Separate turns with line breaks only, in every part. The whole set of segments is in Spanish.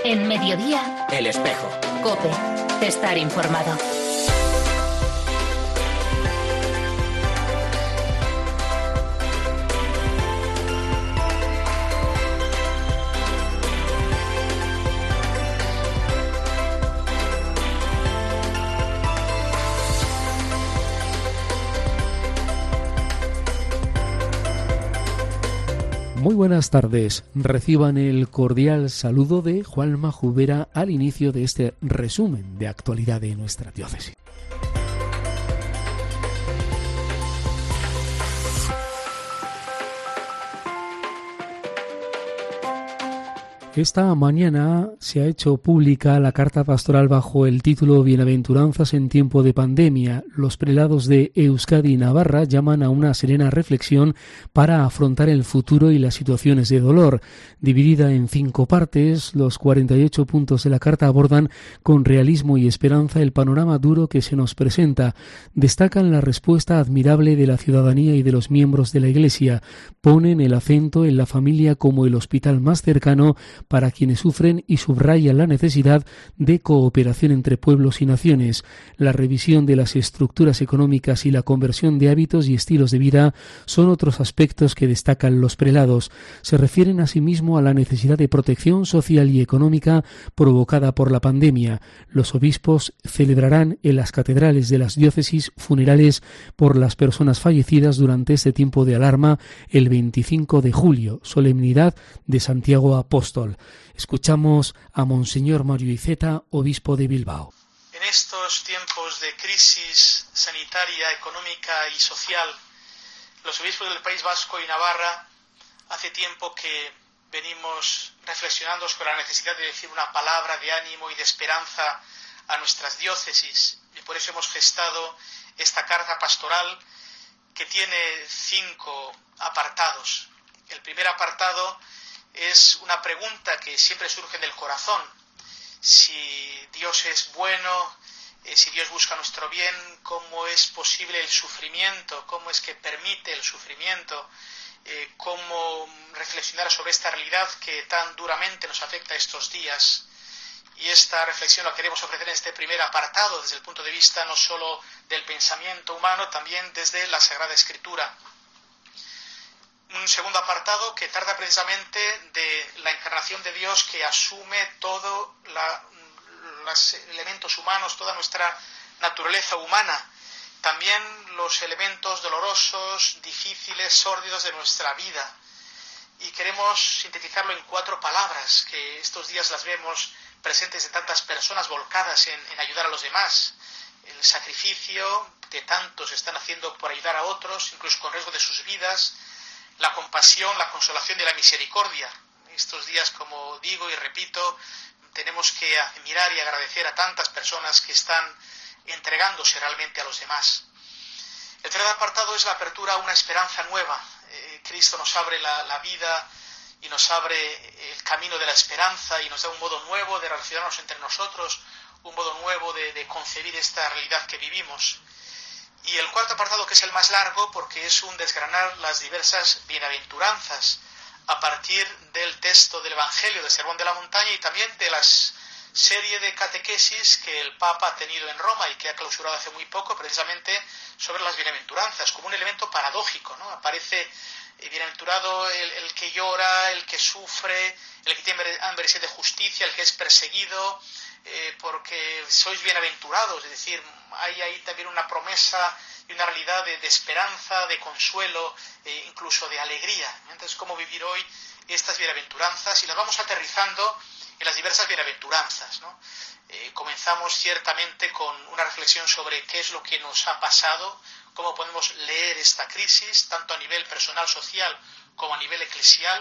En Mediodía,
El Espejo.
COPE. Estar informado.
Muy buenas tardes. Reciban el cordial saludo de Juanma Jubera al inicio de este resumen de actualidad de nuestra diócesis. Esta mañana se ha hecho pública la carta pastoral bajo el título Bienaventuranzas en tiempo de pandemia. Los prelados de Euskadi y Navarra llaman a una serena reflexión para afrontar el futuro y las situaciones de dolor. Dividida en 5 partes, los 48 puntos de la carta abordan con realismo y esperanza el panorama duro que se nos presenta. Destacan la respuesta admirable de la ciudadanía y de los miembros de la Iglesia. Ponen el acento en la familia como el hospital más cercano para quienes sufren y subrayan la necesidad de cooperación entre pueblos y naciones. La revisión de las estructuras económicas y la conversión de hábitos y estilos de vida son otros aspectos que destacan los prelados. Se refieren asimismo a la necesidad de protección social y económica provocada por la pandemia. Los obispos celebrarán en las catedrales de las diócesis funerales por las personas fallecidas durante este tiempo de alarma el 25 de julio, solemnidad de Santiago Apóstol. Escuchamos a Monseñor Mario Iceta, obispo de Bilbao.
En estos tiempos de crisis sanitaria, económica y social, los obispos del País Vasco y Navarra hace tiempo que venimos reflexionando sobre la necesidad de decir una palabra de ánimo y de esperanza a nuestras diócesis, y por eso hemos gestado esta carta pastoral que tiene 5 apartados. El primer apartado es una pregunta que siempre surge del corazón: si Dios es bueno, si Dios busca nuestro bien, ¿cómo es posible el sufrimiento? ¿Cómo es que permite el sufrimiento? ¿Cómo reflexionar sobre esta realidad que tan duramente nos afecta estos días? Y esta reflexión la queremos ofrecer en este primer apartado, desde el punto de vista no solo del pensamiento humano, también desde la Sagrada Escritura. Un segundo apartado que trata precisamente de la encarnación de Dios, que asume todos los elementos humanos, toda nuestra naturaleza humana, también los elementos dolorosos, difíciles, sórdidos de nuestra vida. Y queremos sintetizarlo en 4 palabras, que estos días las vemos presentes en tantas personas volcadas en ayudar a los demás. El sacrificio que tantos están haciendo por ayudar a otros, incluso con riesgo de sus vidas. La compasión, la consolación y la misericordia. Estos días, como digo y repito, tenemos que admirar y agradecer a tantas personas que están entregándose realmente a los demás. El tercer apartado es la apertura a una esperanza nueva. Cristo nos abre la vida y nos abre el camino de la esperanza y nos da un modo nuevo de relacionarnos entre nosotros, un modo nuevo de concebir esta realidad que vivimos. Y el cuarto apartado, que es el más largo, porque es un desgranar las diversas bienaventuranzas a partir del texto del Evangelio del Sermón de la Montaña y también de la serie de catequesis que el Papa ha tenido en Roma y que ha clausurado hace muy poco, precisamente sobre las bienaventuranzas, como un elemento paradójico, ¿no? Aparece bienaventurado el que llora, el que sufre, el que tiene hambre y sed de justicia, el que es perseguido, porque sois bienaventurados, es decir, hay ahí también una promesa y una realidad de esperanza, de consuelo, incluso de alegría. Entonces, ¿cómo vivir hoy estas bienaventuranzas? Y las vamos aterrizando en las diversas bienaventuranzas, ¿no? Comenzamos ciertamente con una reflexión sobre qué es lo que nos ha pasado, cómo podemos leer esta crisis, tanto a nivel personal, social, como a nivel eclesial.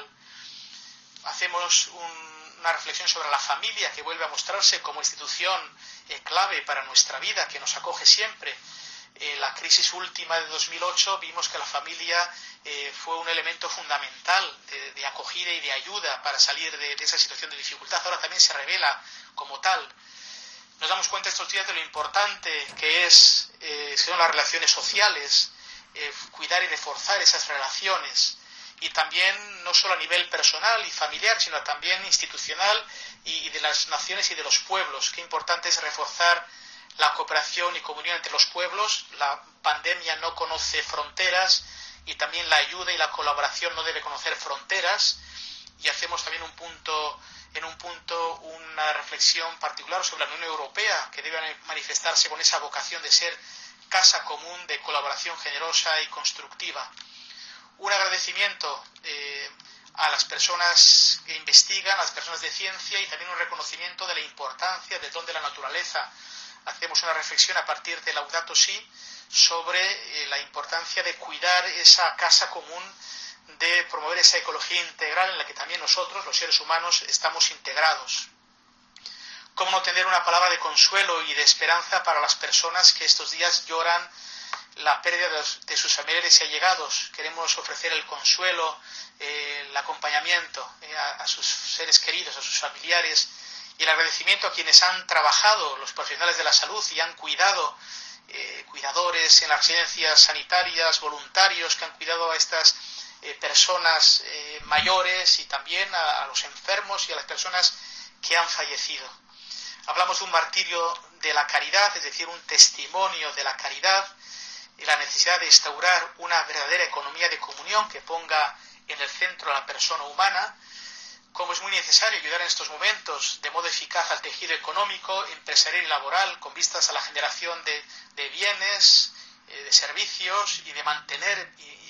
Hacemos una reflexión sobre la familia, que vuelve a mostrarse como institución clave para nuestra vida, que nos acoge siempre. La crisis última de 2008 vimos que la familia fue un elemento fundamental de acogida y de ayuda para salir de esa situación de dificultad. Ahora también se revela como tal. Nos damos cuenta estos días de lo importante que son las relaciones sociales, cuidar y reforzar esas relaciones. y también no solo a nivel personal y familiar, sino también institucional y de las naciones y de los pueblos. Qué importante es reforzar la cooperación y comunión entre los pueblos. La pandemia no conoce fronteras y también la ayuda y la colaboración no debe conocer fronteras. Y hacemos también en un punto una reflexión particular sobre la Unión Europea, que debe manifestarse con esa vocación de ser casa común de colaboración generosa y constructiva. Un agradecimiento a las personas que investigan, a las personas de ciencia, y también un reconocimiento de la importancia del don de la naturaleza. Hacemos una reflexión a partir de Laudato Si sobre la importancia de cuidar esa casa común, de promover esa ecología integral en la que también nosotros, los seres humanos, estamos integrados. ¿Cómo no tener una palabra de consuelo y de esperanza para las personas que estos días lloran la pérdida de sus familiares y allegados? Queremos ofrecer el consuelo, el acompañamiento a sus seres queridos, a sus familiares, y el agradecimiento a quienes han trabajado, los profesionales de la salud, y han cuidado, cuidadores en las residencias sanitarias, voluntarios que han cuidado a estas personas mayores, y también a los enfermos y a las personas que han fallecido. Hablamos de un martirio de la caridad, es decir, un testimonio de la caridad, y la necesidad de instaurar una verdadera economía de comunión que ponga en el centro a la persona humana. Como es muy necesario ayudar en estos momentos de modo eficaz al tejido económico, empresarial y laboral, con vistas a la generación de bienes, de servicios, y de mantener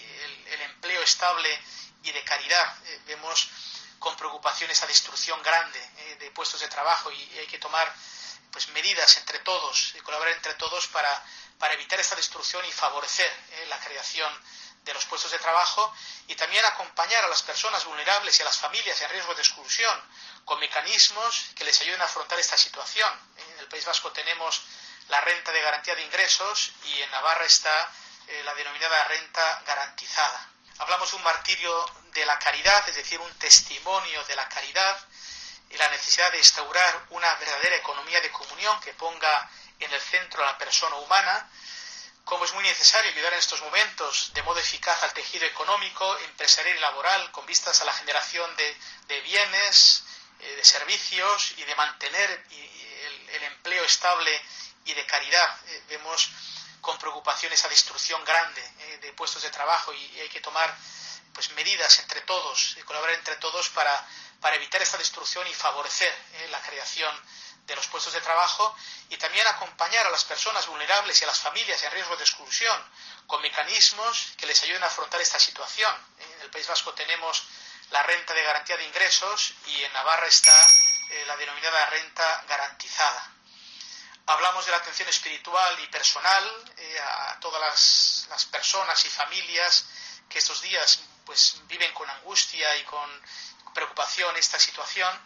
el empleo estable y de caridad. Vemos con preocupación esa destrucción grande de puestos de trabajo, y hay que tomar medidas entre todos y colaborar entre todos para evitar esta destrucción y favorecer la creación de los puestos de trabajo, y también acompañar a las personas vulnerables y a las familias en riesgo de exclusión con mecanismos que les ayuden a afrontar esta situación. En el País Vasco tenemos la renta de garantía de ingresos, y en Navarra está la denominada renta garantizada. Hablamos de un martirio de la caridad, es decir, un testimonio de la caridad, y la necesidad de instaurar una verdadera economía de comunión que ponga en el centro a la persona humana. Como es muy necesario ayudar en estos momentos de modo eficaz al tejido económico, empresarial y laboral, con vistas a la generación de bienes, de servicios, y de mantener el empleo estable y de caridad. Vemos con preocupación esa destrucción grande de puestos de trabajo, y hay que tomar medidas entre todos y colaborar entre todos para evitar esta destrucción y favorecer la creación de los puestos de trabajo, y también acompañar a las personas vulnerables y a las familias en riesgo de exclusión con mecanismos que les ayuden a afrontar esta situación. En el País Vasco tenemos la renta de garantía de ingresos, y en Navarra está la denominada renta garantizada. Hablamos de la atención espiritual y personal a todas las personas y familias que estos días viven con angustia y con preocupación esta situación.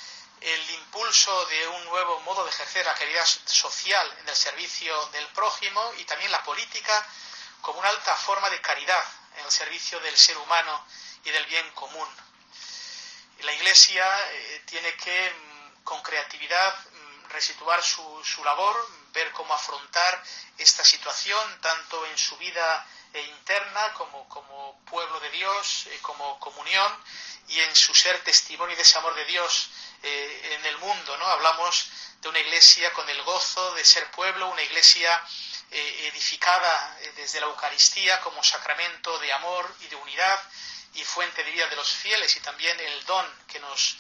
El impulso de un nuevo modo de ejercer la caridad social en el servicio del prójimo, y también la política como una alta forma de caridad en el servicio del ser humano y del bien común. La Iglesia tiene que, con creatividad, resituar su labor, ver cómo afrontar esta situación, tanto en su vida interna como pueblo de Dios, como comunión, y en su ser testimonio de ese amor de Dios en el mundo, ¿no? Hablamos de una iglesia con el gozo de ser pueblo, una iglesia edificada desde la Eucaristía como sacramento de amor y de unidad y fuente de vida de los fieles, y también el don que nos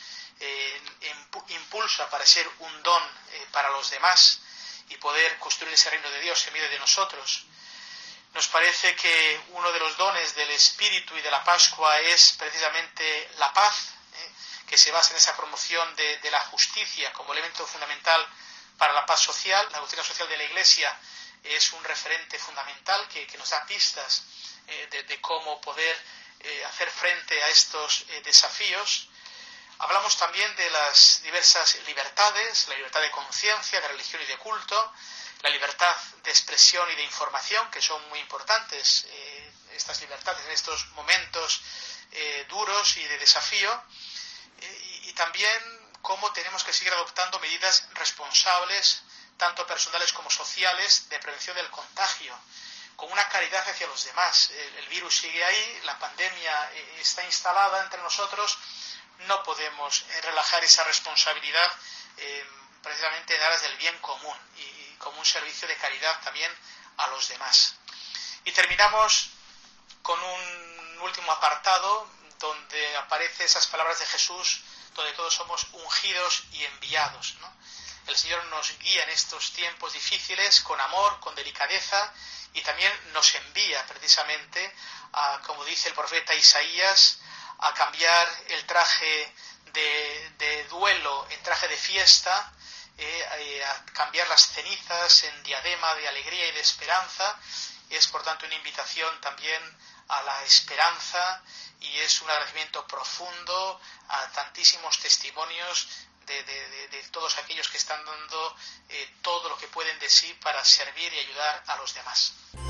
impulsa para ser un don para los demás y poder construir ese reino de Dios en medio de nosotros. Nos parece que uno de los dones del Espíritu y de la Pascua es precisamente la paz, que se basa en esa promoción de la justicia como elemento fundamental para la paz social. La doctrina social de la Iglesia es un referente fundamental que nos da pistas de cómo poder hacer frente a estos desafíos. Hablamos también de las diversas libertades, la libertad de conciencia, de religión y de culto, la libertad de expresión y de información, que son muy importantes estas libertades en estos momentos duros y de desafío, y también cómo tenemos que seguir adoptando medidas responsables, tanto personales como sociales, de prevención del contagio. con una caridad hacia los demás. El virus sigue ahí, la pandemia está instalada entre nosotros, no podemos relajar esa responsabilidad precisamente en aras del bien común y como un servicio de caridad también a los demás. Y terminamos con un último apartado donde aparecen esas palabras de Jesús, donde todos somos ungidos y enviados, ¿no? El Señor nos guía en estos tiempos difíciles con amor, con delicadeza, y también nos envía precisamente, como dice el profeta Isaías, a cambiar el traje de duelo en traje de fiesta, a cambiar las cenizas en diadema de alegría y de esperanza. Es por tanto una invitación también a la esperanza y es un agradecimiento profundo a tantísimos testimonios de todos aquellos que están dando todo lo que pueden de sí para servir y ayudar a los demás.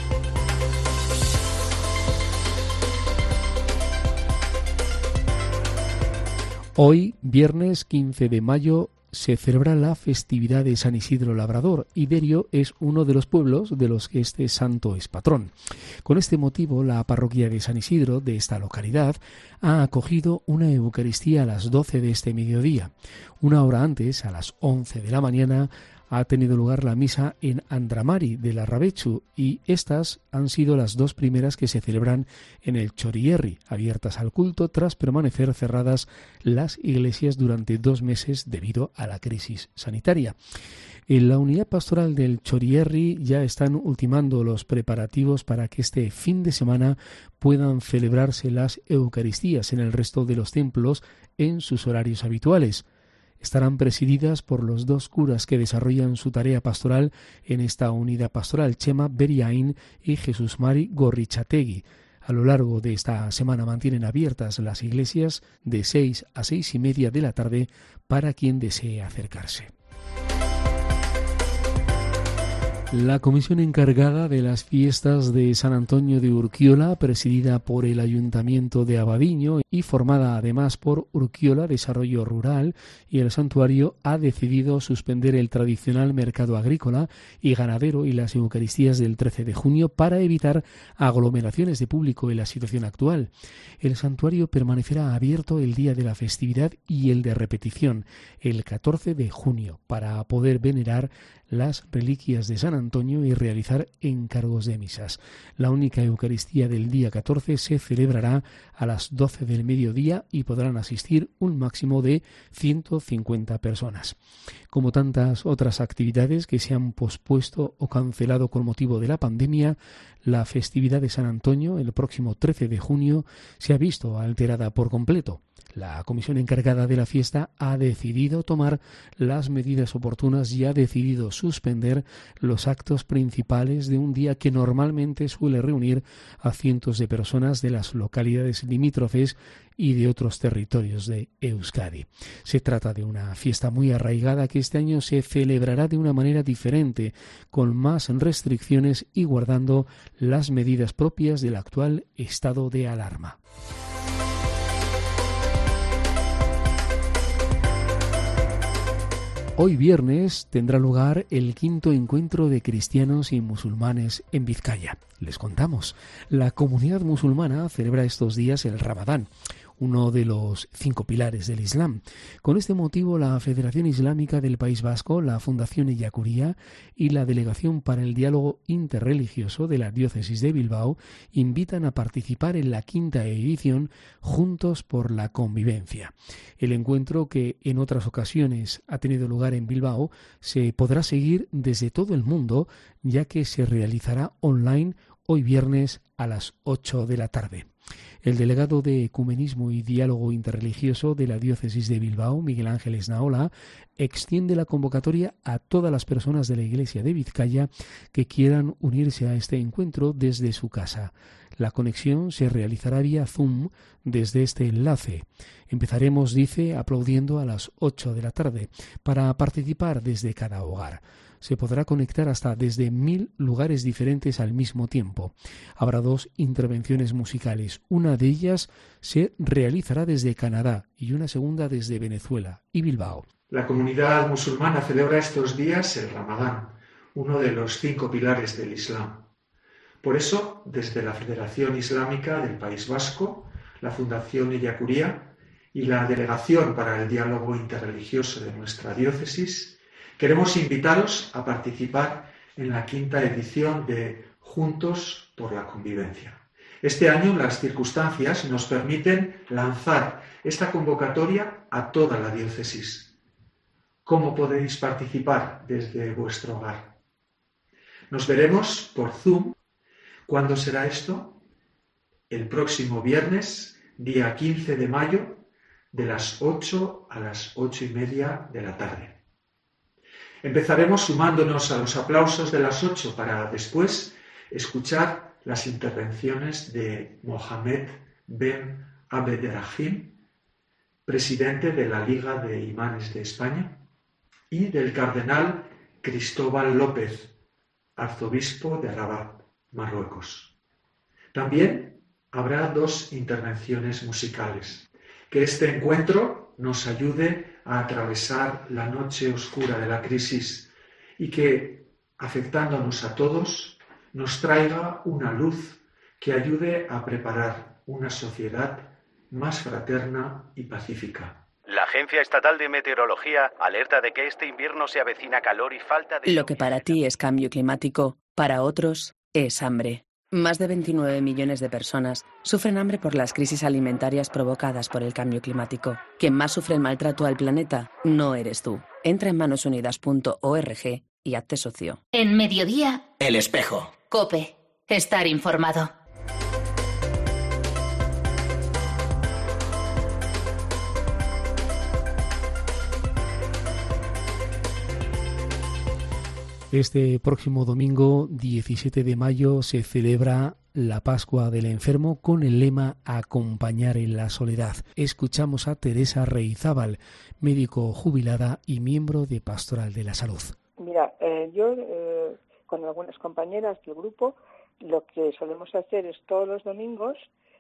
Hoy, viernes 15 de mayo, se celebra la festividad de San Isidro Labrador y Derio es uno de los pueblos de los que este santo es patrón. Con este motivo, la parroquia de San Isidro de esta localidad ha acogido una Eucaristía a las 12 de este mediodía. Una hora antes, a las 11 de la mañana, ha tenido lugar la misa en Andramari de Larrabechu y estas han sido las dos primeras que se celebran en el Chorierri, abiertas al culto tras permanecer cerradas las iglesias durante 2 meses debido a la crisis sanitaria. En la unidad pastoral del Chorierri ya están ultimando los preparativos para que este fin de semana puedan celebrarse las Eucaristías en el resto de los templos en sus horarios habituales. Estarán presididas por los 2 curas que desarrollan su tarea pastoral en esta unidad pastoral, Chema Beriain y Jesús Mari Gorrichategui. A lo largo de esta semana mantienen abiertas las iglesias de 6 a 6:30 de la tarde para quien desee acercarse. La comisión encargada de las fiestas de San Antonio de Urquiola, presidida por el Ayuntamiento de Abadiño y formada además por Urquiola Desarrollo Rural y el Santuario, ha decidido suspender el tradicional mercado agrícola y ganadero y las Eucaristías del 13 de junio para evitar aglomeraciones de público en la situación actual. El santuario permanecerá abierto el día de la festividad y el de repetición, el 14 de junio, para poder venerar las reliquias de San Antonio y realizar encargos de misas. La única Eucaristía del día 14 se celebrará a las 12 del mediodía y podrán asistir un máximo de 150 personas. Como tantas otras actividades que se han pospuesto o cancelado con motivo de la pandemia, la festividad de San Antonio, el próximo 13 de junio, se ha visto alterada por completo. La comisión encargada de la fiesta ha decidido tomar las medidas oportunas y ha decidido suspender los actos principales de un día que normalmente suele reunir a cientos de personas de las localidades limítrofes y de otros territorios de Euskadi. Se trata de una fiesta muy arraigada que este año se celebrará de una manera diferente, con más restricciones y guardando las medidas propias del actual estado de alarma. Hoy viernes tendrá lugar el 5º encuentro de cristianos y musulmanes en Vizcaya. Les contamos, la comunidad musulmana celebra estos días el Ramadán, uno de los 5 pilares del Islam. Con este motivo, la Federación Islámica del País Vasco, la Fundación Ellacuría y la Delegación para el Diálogo Interreligioso de la Diócesis de Bilbao invitan a participar en la 5ª edición Juntos por la Convivencia. El encuentro, que en otras ocasiones ha tenido lugar en Bilbao, se podrá seguir desde todo el mundo, ya que se realizará online hoy viernes a las 8 de la tarde. El delegado de Ecumenismo y Diálogo Interreligioso de la Diócesis de Bilbao, Miguel Ángel Esnaola, extiende la convocatoria a todas las personas de la Iglesia de Vizcaya que quieran unirse a este encuentro desde su casa. La conexión se realizará vía Zoom desde este enlace. Empezaremos, dice, aplaudiendo a las 8 de la tarde para participar desde cada hogar. Se podrá conectar hasta desde 1000 lugares diferentes al mismo tiempo. Habrá 2 intervenciones musicales. Una de ellas se realizará desde Canadá y una segunda desde Venezuela y Bilbao.
La comunidad musulmana celebra estos días el Ramadán, uno de los 5 pilares del Islam. Por eso, desde la Federación Islámica del País Vasco, la Fundación Ellacuría y la Delegación para el Diálogo Interreligioso de nuestra diócesis, queremos invitaros a participar en la 5ª edición de Juntos por la Convivencia. Este año las circunstancias nos permiten lanzar esta convocatoria a toda la diócesis. ¿Cómo podéis participar desde vuestro hogar? Nos veremos por Zoom. ¿Cuándo será esto? El próximo viernes, día 15 de mayo, de las 8 a las 8:30 de la tarde. Empezaremos sumándonos a los aplausos de las 8 para después escuchar las intervenciones de Mohamed Ben Abderrahim, presidente de la Liga de Imanes de España, y del cardenal Cristóbal López, arzobispo de Rabat, Marruecos. También habrá 2 intervenciones musicales. Que este encuentro nos ayude a atravesar la noche oscura de la crisis y que, afectándonos a todos, nos traiga una luz que ayude a preparar una sociedad más fraterna y pacífica.
La Agencia Estatal de Meteorología alerta de que este invierno se avecina calor y falta de...
Lo que para ti es cambio climático, para otros es hambre. Más de 29 millones de personas sufren hambre por las crisis alimentarias provocadas por el cambio climático. Quien más sufre el maltrato al planeta no eres tú. Entra en manosunidas.org y hazte socio.
En Mediodía,
El Espejo.
COPE. Estar informado.
Este próximo domingo, 17 de mayo, se celebra la Pascua del Enfermo con el lema Acompañar en la soledad. Escuchamos a Teresa Reizábal, médico jubilada y miembro de Pastoral de la Salud.
Mira, yo con algunas compañeras del grupo lo que solemos hacer es todos los domingos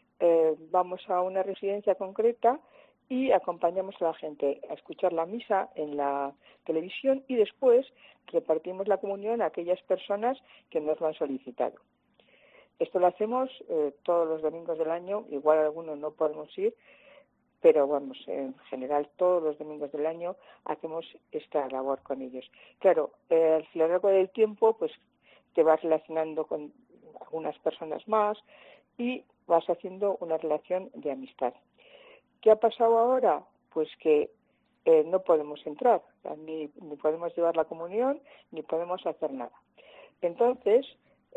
vamos a una residencia concreta y acompañamos a la gente a escuchar la misa en la televisión y después repartimos la comunión a aquellas personas que nos lo han solicitado. Esto lo hacemos todos los domingos del año, igual algunos no podemos ir, pero vamos, en general todos los domingos del año hacemos esta labor con ellos. Claro, a lo largo del tiempo pues te vas relacionando con algunas personas más y vas haciendo una relación de amistad. ¿Qué ha pasado ahora? Pues que no podemos entrar, ni podemos llevar la comunión, ni podemos hacer nada. Entonces,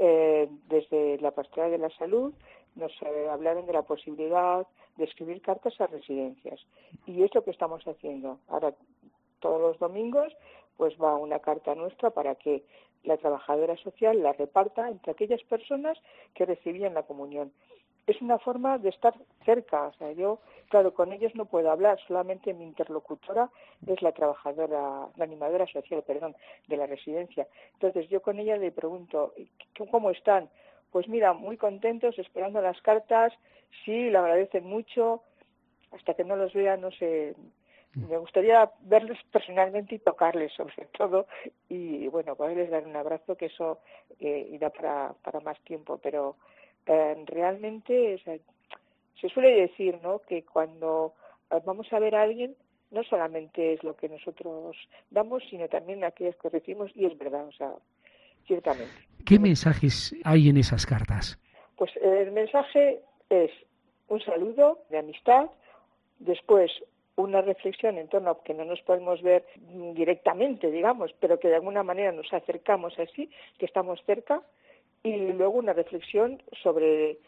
desde la Pastoral de la Salud nos hablaron de la posibilidad de escribir cartas a residencias. Y es lo que estamos haciendo. Ahora, todos los domingos, pues va una carta nuestra para que la trabajadora social la reparta entre aquellas personas que recibían la comunión. Es una forma de estar cerca, o sea, yo, claro, con ellos no puedo hablar, solamente mi interlocutora es la animadora social, de la residencia. Entonces yo con ella le pregunto, ¿cómo están? Pues mira, muy contentos, esperando las cartas, sí, le agradecen mucho, hasta que no los vea, no sé, me gustaría verlos personalmente y tocarles sobre todo, y bueno, poderles dar un abrazo, que eso irá para más tiempo, pero realmente, o sea, se suele decir, ¿no?, que cuando vamos a ver a alguien no solamente es lo que nosotros damos, sino también aquellos que recibimos, y es verdad, o sea, ciertamente.
¿Qué mensajes hay en esas cartas?
Pues el mensaje es un saludo de amistad, después una reflexión en torno a que no nos podemos ver directamente, digamos, pero que de alguna manera nos acercamos así, que estamos cerca, y luego una reflexión sobre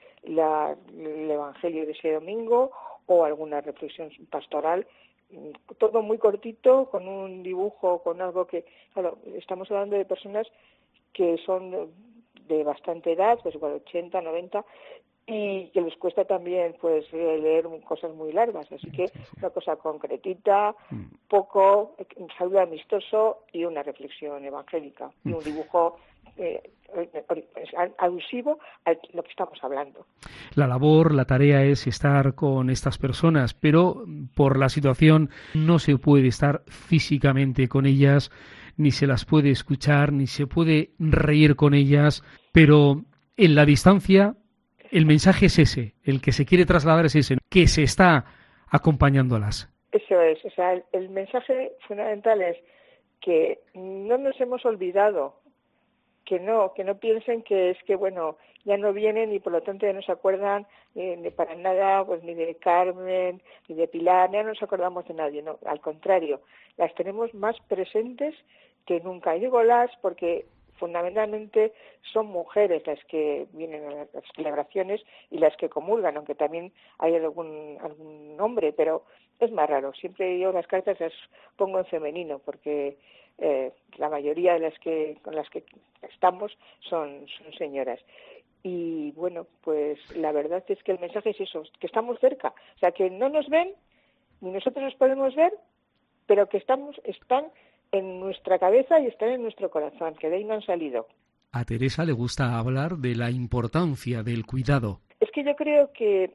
el Evangelio de ese domingo o alguna reflexión pastoral, todo muy cortito, con un dibujo, con algo que, claro, estamos hablando de personas que son de bastante edad, pues igual 80, 90, y que les cuesta también pues leer cosas muy largas, así que una cosa concretita, poco, un saludo amistoso y una reflexión evangélica y un dibujo alusivo a lo que estamos hablando.
La labor, la tarea es estar con estas personas, pero por la situación no se puede estar físicamente con ellas, ni se las puede escuchar, ni se puede reír con ellas, pero en la distancia el mensaje es ese, el que se quiere trasladar es ese, que se está acompañándolas.
Eso es, o sea, el mensaje fundamental es que no nos hemos olvidado, que no piensen que es que, bueno, ya no vienen y por lo tanto ya no se acuerdan ni para nada, pues ni de Carmen, ni de Pilar, ya no nos acordamos de nadie, no, al contrario, las tenemos más presentes que nunca. Y digo las porque fundamentalmente son mujeres las que vienen a las celebraciones y las que comulgan, aunque también hay algún hombre, pero es más raro. Siempre yo las cartas las pongo en femenino porque la mayoría de con las que estamos son señoras. Y bueno, pues la verdad es que el mensaje es eso, que estamos cerca, o sea, que no nos ven, ni nosotros nos podemos ver, pero que están en nuestra cabeza y están en nuestro corazón, que de ahí no han salido.
A Teresa le gusta hablar de la importancia del cuidado.
Es que yo creo que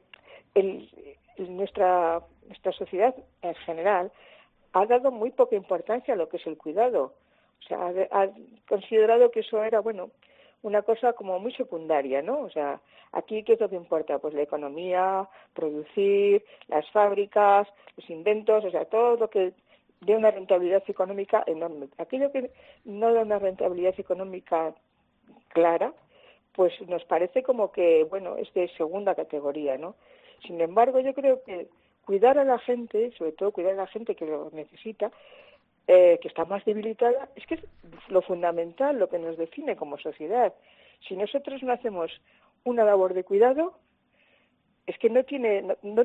nuestra sociedad en general ha dado muy poca importancia a lo que es el cuidado. O sea, ha considerado que eso era, bueno, una cosa como muy secundaria, ¿no? O sea, aquí, ¿qué es lo que importa? Pues la economía, producir, las fábricas, los inventos, o sea, todo lo que dé una rentabilidad económica enorme. Aquello que no da una rentabilidad económica clara, pues nos parece como que, bueno, es de segunda categoría, ¿no? Sin embargo, yo creo que cuidar a la gente, sobre todo cuidar a la gente que lo necesita, que está más debilitada, es que es lo fundamental, lo que nos define como sociedad. Si nosotros no hacemos una labor de cuidado, es que no tiene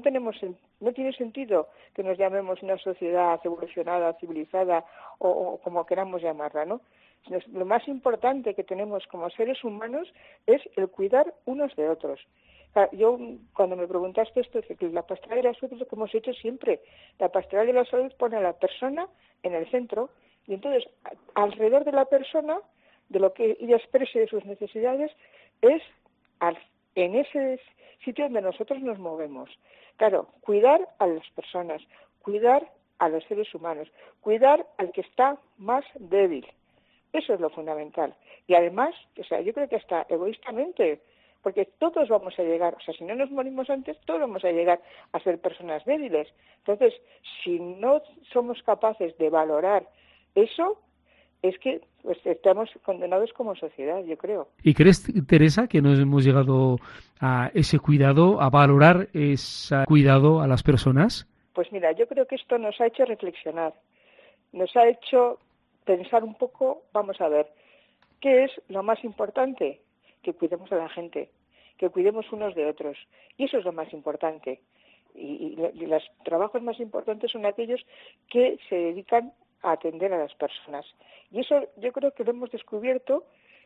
sentido que nos llamemos una sociedad evolucionada, civilizada o como queramos llamarla, ¿no? Lo más importante que tenemos como seres humanos es el cuidar unos de otros. Yo, cuando me preguntaste esto, que la pastoral de la salud es lo que hemos hecho siempre. La pastoral de la salud pone a la persona en el centro y entonces alrededor de la persona, de lo que ella exprese de sus necesidades, es en ese sitio donde nosotros nos movemos. Claro, cuidar a las personas, cuidar a los seres humanos, cuidar al que está más débil. Eso es lo fundamental. Y además, o sea, yo creo que hasta egoístamente, porque todos vamos a llegar, o sea, si no nos morimos antes, todos vamos a llegar a ser personas débiles. Entonces, si no somos capaces de valorar eso, es que pues estamos condenados como sociedad, yo creo.
¿Y crees, Teresa, que nos hemos llegado a ese cuidado, a valorar ese cuidado a las personas?
Pues mira, yo creo que esto nos ha hecho reflexionar, nos ha hecho pensar un poco, vamos a ver, ¿qué es lo más importante? Que cuidemos a la gente, que cuidemos unos de otros. Y eso es lo más importante. Y los trabajos más importantes son aquellos que se dedican a atender a las personas. Y eso yo creo que lo hemos descubierto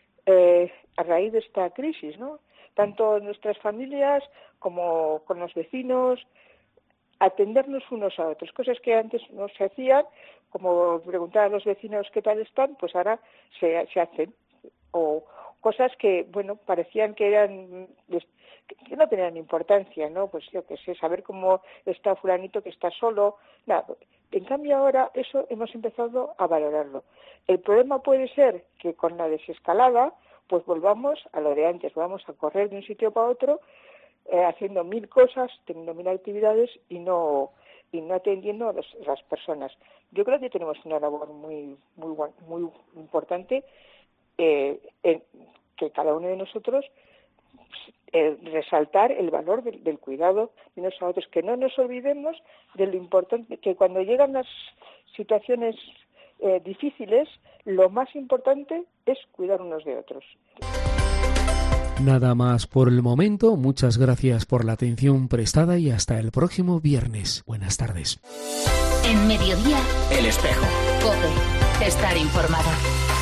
a raíz de esta crisis, ¿no? Tanto en nuestras familias como con los vecinos, atendernos unos a otros. Cosas que antes no se hacían, como preguntar a los vecinos qué tal están, pues ahora se hacen. O cosas que, bueno, parecían que no tenían importancia, ¿no? Pues yo qué sé, saber cómo está fulanito que está solo, nada. En cambio ahora eso hemos empezado a valorarlo. El problema puede ser que con la desescalada, pues volvamos a lo de antes, vamos a correr de un sitio para otro, haciendo 1000 cosas, teniendo 1000 actividades y no atendiendo a las personas. Yo creo que tenemos una labor muy importante, que cada uno de nosotros resaltar el valor del cuidado de unos a otros, que no nos olvidemos de lo importante, que cuando llegan las situaciones difíciles, lo más importante es cuidar unos de otros.
Nada más por el momento, muchas gracias por la atención prestada y hasta el próximo viernes. Buenas tardes.
En Mediodía,
El Espejo.
COPE. Estar informado.